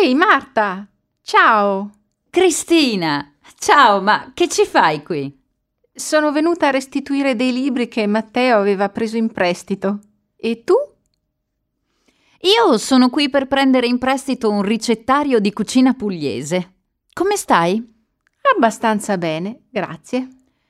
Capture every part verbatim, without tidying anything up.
Ehi Marta, ciao! Cristina, ciao, ma che ci fai qui? Sono venuta a restituire dei libri che Matteo aveva preso in prestito. E tu? Io sono qui per prendere in prestito un ricettario di cucina pugliese. Come stai? Abbastanza bene, grazie.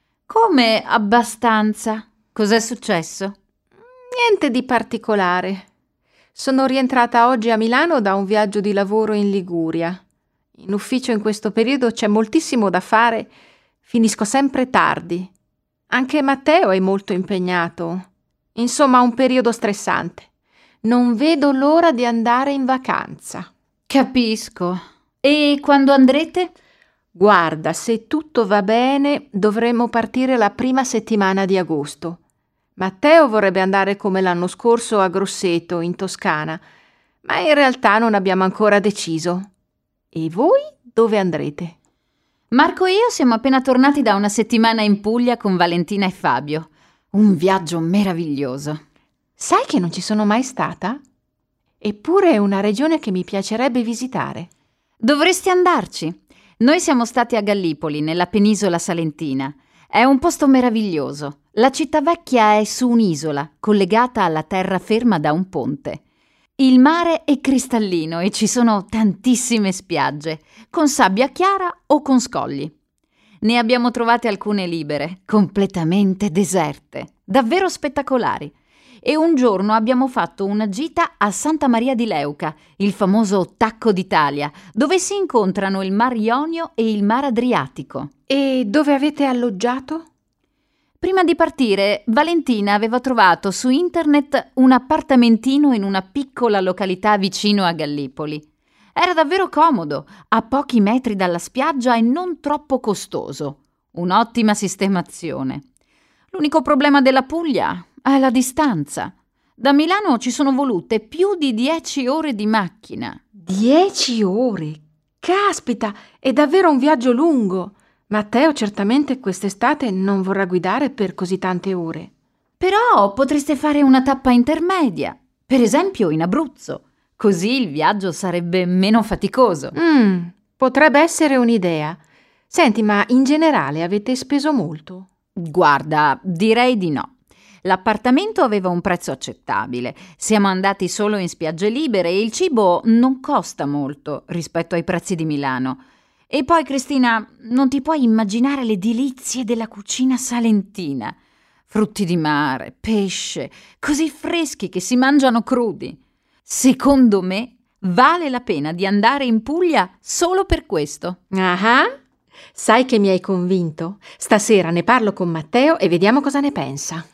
Come abbastanza? Cos'è successo? Niente di particolare. Sono rientrata oggi a Milano da un viaggio di lavoro in Liguria. In ufficio in questo periodo c'è moltissimo da fare, finisco sempre tardi. Anche Matteo è molto impegnato. Insomma, un periodo stressante. Non vedo l'ora di andare in vacanza. Capisco. E quando andrete? Guarda, se tutto va bene, dovremmo partire la prima settimana di agosto. Matteo vorrebbe andare come l'anno scorso a Grosseto, in Toscana, ma in realtà non abbiamo ancora deciso. E voi dove andrete? Marco e io siamo appena tornati da una settimana in Puglia con Valentina e Fabio. Un viaggio meraviglioso. Sai che non ci sono mai stata? Eppure è una regione che mi piacerebbe visitare. Dovresti andarci. Noi siamo stati a Gallipoli, nella penisola salentina. È un posto meraviglioso. La città vecchia è su un'isola, collegata alla terraferma da un ponte. Il mare è cristallino e ci sono tantissime spiagge, con sabbia chiara o con scogli. Ne abbiamo trovate alcune libere, completamente deserte, davvero spettacolari. E un giorno abbiamo fatto una gita a Santa Maria di Leuca, il famoso Tacco d'Italia, dove si incontrano il Mar Ionio e il Mar Adriatico. E dove avete alloggiato? Prima di partire, Valentina aveva trovato su internet un appartamentino in una piccola località vicino a Gallipoli. Era davvero comodo, a pochi metri dalla spiaggia e non troppo costoso. Un'ottima sistemazione. L'unico problema della Puglia è la distanza. Da Milano ci sono volute più di dieci ore di macchina. Dieci ore? Caspita, è davvero un viaggio lungo. Matteo certamente quest'estate non vorrà guidare per così tante ore. Però potreste fare una tappa intermedia, per esempio in Abruzzo. Così il viaggio sarebbe meno faticoso. Mm, potrebbe essere un'idea. Senti, ma in generale avete speso molto? Guarda, direi di no. L'appartamento aveva un prezzo accettabile. Siamo andati solo in spiagge libere e il cibo non costa molto rispetto ai prezzi di Milano. E poi, Cristina, non ti puoi immaginare le delizie della cucina salentina. Frutti di mare, pesce, così freschi che si mangiano crudi. Secondo me, vale la pena di andare in Puglia solo per questo. Ah, sai che mi hai convinto? Stasera ne parlo con Matteo e vediamo cosa ne pensa.